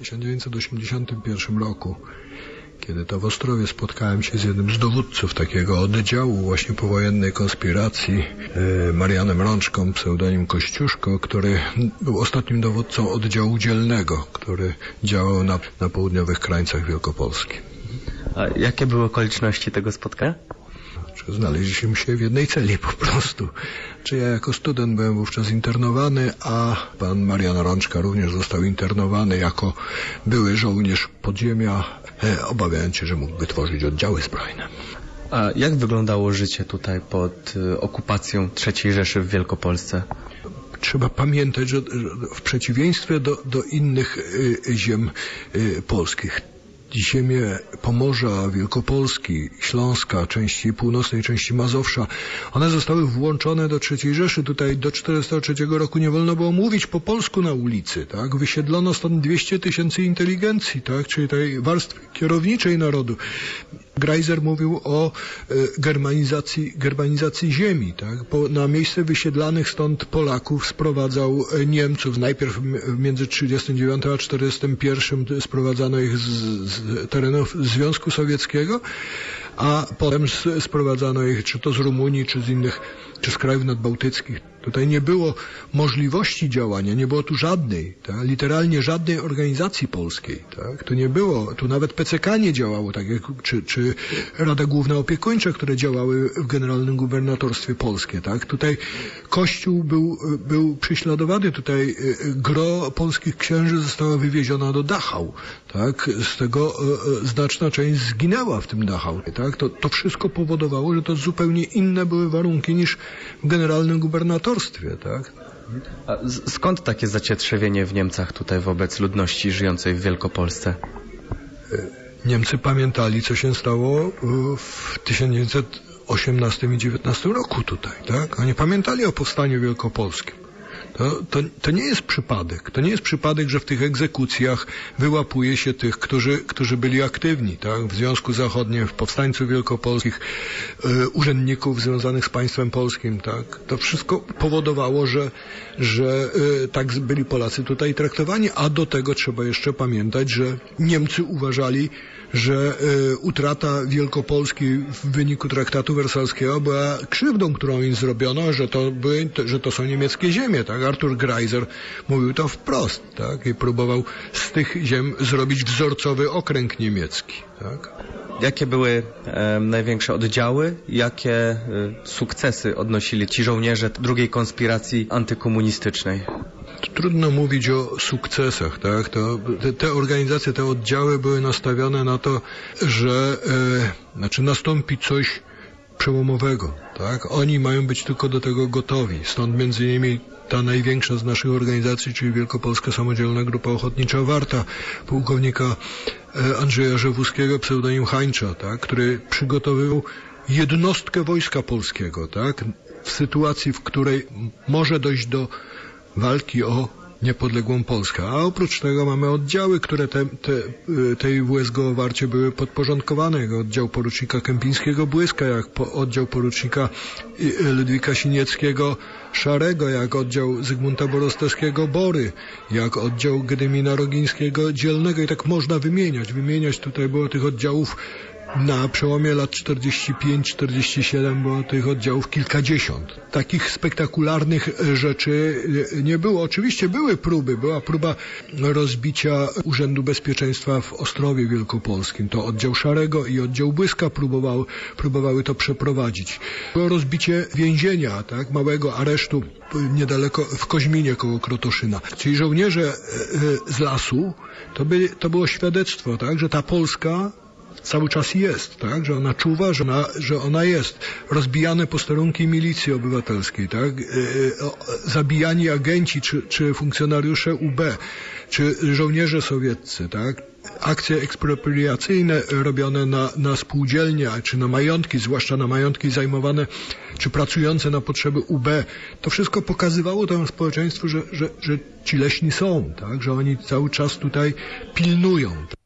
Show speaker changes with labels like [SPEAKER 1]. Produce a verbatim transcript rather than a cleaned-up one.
[SPEAKER 1] tysiąc dziewięćset osiemdziesiątym pierwszym roku, kiedy to w Ostrowie spotkałem się z jednym z dowódców takiego oddziału właśnie powojennej konspiracji, e, Marianem Rączką, pseudonim Kościuszko, który był ostatnim dowódcą oddziału dzielnego, który działał na, na południowych krańcach Wielkopolski.
[SPEAKER 2] A jakie były okoliczności tego spotkania?
[SPEAKER 1] Znaleźliśmy się w jednej celi po prostu. Czy ja jako student byłem wówczas internowany, a pan Marian Rączka również został internowany jako były żołnierz podziemia, e, obawiając się, że mógłby tworzyć oddziały zbrojne.
[SPEAKER 2] A jak wyglądało życie tutaj pod y, okupacją trzeciej Rzeszy w Wielkopolsce?
[SPEAKER 1] Trzeba pamiętać, że, że w przeciwieństwie do, do innych y, ziem y, polskich, ziemie Pomorza, Wielkopolski, Śląska, części północnej, części Mazowsza, one zostały włączone do trzeciej Rzeszy. Tutaj do czterysta trzeciego roku nie wolno było mówić po polsku na ulicy, tak? Wysiedlono stąd dwieście tysięcy inteligencji, tak? Czyli tej warstwy kierowniczej narodu. Greiser mówił o e, germanizacji, germanizacji ziemi, tak? Po, na miejsce wysiedlanych stąd Polaków sprowadzał e, Niemców. Najpierw m, między trzydziestym dziewiątym a czterdziestym pierwszym sprowadzano ich z, z terenów Związku Sowieckiego, a potem z, sprowadzano ich czy to z Rumunii, czy z innych, czy z krajów nadbałtyckich. Tutaj nie było możliwości działania, nie było tu żadnej, tak? Literalnie żadnej organizacji polskiej. Tak? Tu nie było, tu nawet P C K nie działało, tak jak, czy, czy Rada Główna Opiekuńcza, które działały w Generalnym Gubernatorstwie Polskie. Tak? Tutaj Kościół był, był prześladowany, tutaj gro polskich księży została wywieziona do Dachau. Tak? Z tego e, znaczna część zginęła w tym Dachau. Tak? To, to wszystko powodowało, że to zupełnie inne były warunki niż w Generalnym Gubernatorstwie. Tak?
[SPEAKER 2] A skąd takie zacietrzewienie w Niemcach tutaj wobec ludności żyjącej w Wielkopolsce?
[SPEAKER 1] Niemcy pamiętali, co się stało w tysiąc dziewięćset osiemnastym i dziewiętnastym roku tutaj. Tak? Oni pamiętali o powstaniu wielkopolskim. To, to, to nie jest przypadek. To nie jest przypadek, że w tych egzekucjach wyłapuje się tych, którzy, którzy byli aktywni, tak? W Związku Zachodnim, w powstańców wielkopolskich, y, urzędników związanych z państwem polskim, tak? To wszystko powodowało, że, że y, tak byli Polacy tutaj traktowani, a do tego trzeba jeszcze pamiętać, że Niemcy uważali, że y, utrata Wielkopolski w wyniku traktatu wersalskiego była krzywdą, którą im zrobiono, że to, były, to, że to są niemieckie ziemie, tak? Arthur Greiser mówił to wprost, tak? I próbował z tych ziem zrobić wzorcowy okręg niemiecki, tak?
[SPEAKER 2] Jakie były e, największe oddziały? Jakie e, sukcesy odnosili ci żołnierze drugiej konspiracji antykomunistycznej?
[SPEAKER 1] Trudno mówić o sukcesach, tak? To, te, te organizacje, te oddziały były nastawione na to, że e, znaczy nastąpi coś przełomowego, tak? Oni mają być tylko do tego gotowi. Stąd między innymi ta największa z naszych organizacji, czyli Wielkopolska Samodzielna Grupa Ochotnicza Warta, pułkownika e, Andrzeja Rzewuskiego, pseudonim Hańcza, tak? Który przygotowywał jednostkę Wojska Polskiego, tak? W sytuacji, w której może dojść do walki o niepodległą Polskę. A oprócz tego mamy oddziały, które te, te, tej W S G o Warcie były podporządkowane, jak oddział porucznika Kępińskiego Błyska, jak po, oddział porucznika Ludwika Sinieckiego Szarego, jak oddział Zygmunta Borostowskiego Bory, jak oddział Gedymina Rogińskiego Dzielnego i tak można wymieniać. Wymieniać tutaj było tych oddziałów na przełomie lat czterdzieści pięć czterdzieści siedem było tych oddziałów kilkadziesiąt. Takich spektakularnych rzeczy nie było. Oczywiście były próby. Była próba rozbicia Urzędu Bezpieczeństwa w Ostrowie Wielkopolskim. To oddział Szarego i oddział Błyska próbował, próbowały to przeprowadzić. Było rozbicie więzienia, tak, małego aresztu niedaleko w Koźminie koło Krotoszyna. Czyli żołnierze z lasu, to, by, to było świadectwo, tak, że ta Polska cały czas jest, tak, że ona czuwa, że ona, że ona jest. Rozbijane posterunki milicji obywatelskiej, tak, yy, zabijani agenci czy, czy funkcjonariusze U B, czy żołnierze sowieccy, tak. Akcje ekspropriacyjne robione na, na spółdzielnie, czy na majątki, zwłaszcza na majątki zajmowane, czy pracujące na potrzeby U B. To wszystko pokazywało temu społeczeństwu, że, że, że ci leśni są, tak, że oni cały czas tutaj pilnują.